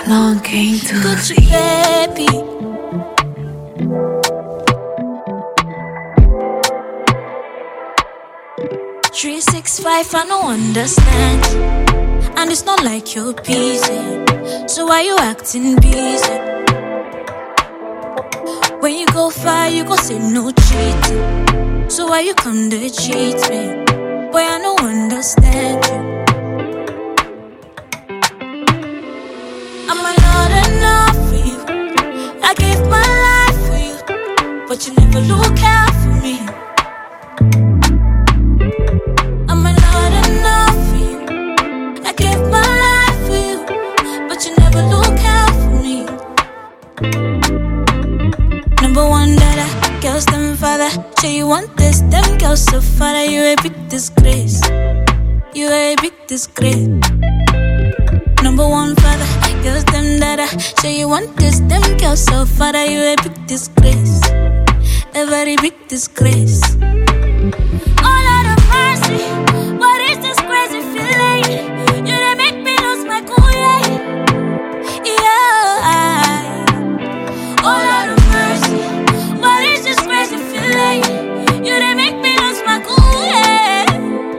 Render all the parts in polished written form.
longing to go to baby. 365, I don't understand. And it's not like you're busy. So why you acting busy? When you go far, you gon' say no cheating. So why you come to cheat me? Boy, I don't understand you. Am I not enough for you? I gave my life for you, but you never look out for me. Am I not enough for you? I gave my life for you, but you never look out for me. Number one dada, girls them father. Say you want this, them girls so father. You a big disgrace. You a big disgrace. Number one father, girls them dada. Say you want this, them girls so father. You a big disgrace. A very big disgrace. All out of mercy, what is this crazy feeling? You done make me lose my cool, yeah. All out of mercy, what is this crazy feeling? You done make me lose my cool, yeah.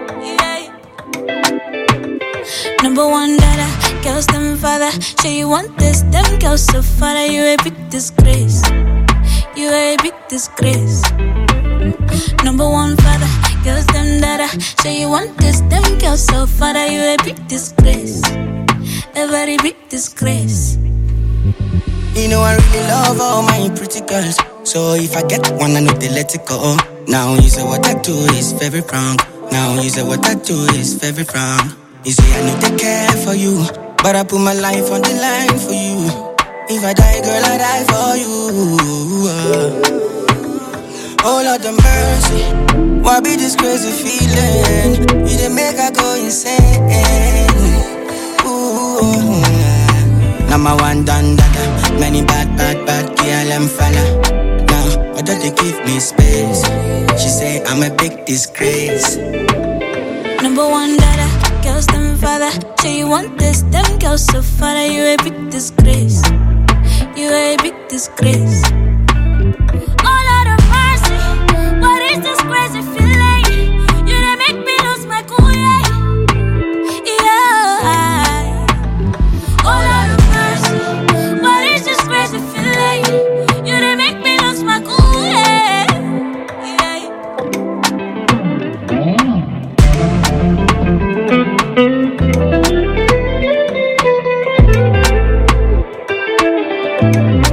Number one dada, girls them father. Say you want this, them girls so father. You a big disgrace. You a big disgrace. Number one father, girls them dada. Say you want this, them girls so father. You a big disgrace. A very big disgrace. You know I really love all my pretty girls. So if I get one, I know they let it go. Now you say what I do is very wrong. Now you say what I do is very wrong. You say I know they care for you, but I put my life on the line for you. If I die, girl, I die for you. Oh Lord of mercy, why be this crazy feeling? You didn't make I go insane. Ooh. Number one done dada. Many bad girl and fella. Now, why don't they give me space? She say I'm a big disgrace. Number one dada, girls them father. Say you want this, them girls so father. You a big disgrace. You a big disgrace. All out of mercy, what is this crazy feeling? You done make me lose my cool, yeah. All out of mercy, what is this crazy feeling? You done make me lose my cool, yeah. you.